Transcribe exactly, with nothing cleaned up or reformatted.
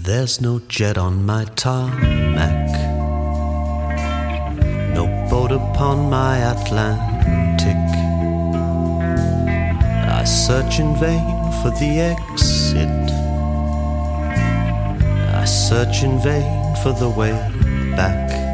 There's no jet on my tarmac, no boat upon my Atlantic. I search in vain for the exit, I search in vain for the way back.